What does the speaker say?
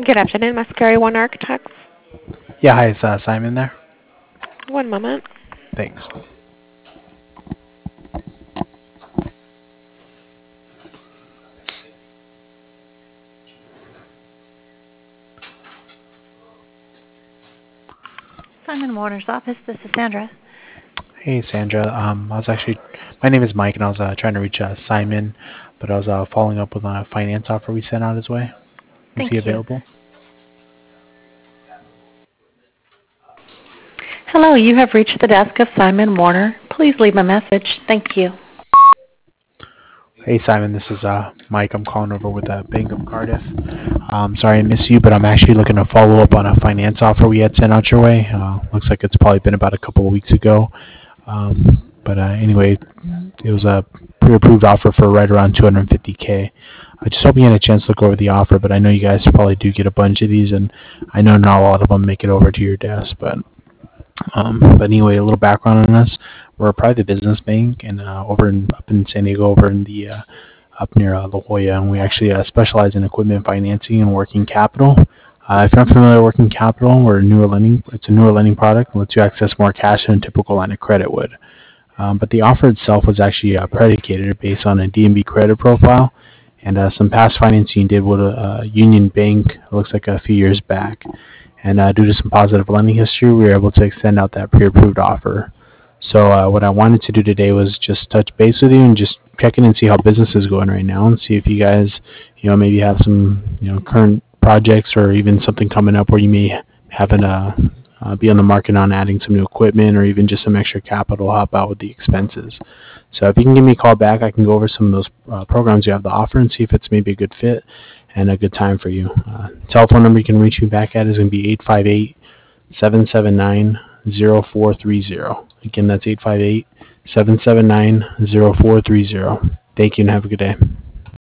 Good afternoon, Muscari One Architects. Yeah, hi, is Simon there? One moment. Thanks. Simon Warner's office. This is Sandra. Hey, Sandra. My name is Mike, and I was trying to reach Simon, but I was following up with a finance offer we sent out his way. Is Thank he you. available? Hello, you have reached the desk of Simon Warner. Please leave a message. Thank you. Hey, Simon. This is Mike. I'm calling over with Bank of Cardiff. Sorry I missed you, but I'm actually looking to follow up on a finance offer we had sent out your way. Looks like it's probably been about a couple of weeks ago. But anyway, it was a pre-approved offer for right around 250K. I just hope you had a chance to look over the offer, but I know you guys probably do get a bunch of these, and I know not a lot of them make it over to your desk. But anyway, a little background on us: we're a private business bank, and up in San Diego, over in the up near La Jolla, and we actually specialize in equipment financing and working capital. If you're not familiar with working capital, it's a newer lending product and lets you access more cash than a typical line of credit would. But the offer itself was actually predicated based on a DNB credit profile and some past financing you did with Union Bank, it looks like a few years back. And due to some positive lending history, we were able to extend out that pre-approved offer. So what I wanted to do today was just touch base with you and just check in and see how business is going right now, and see if you guys, maybe have some, current projects or even something coming up where you may have be on the market on adding some new equipment or even just some extra capital to help out with the expenses. So if you can give me a call back, I can go over some of those programs you have to offer and see if it's maybe a good fit and a good time for you. Telephone number you can reach me back at is going to be 858-779-0430. Again, that's 858-779-0430. Thank you and have a good day.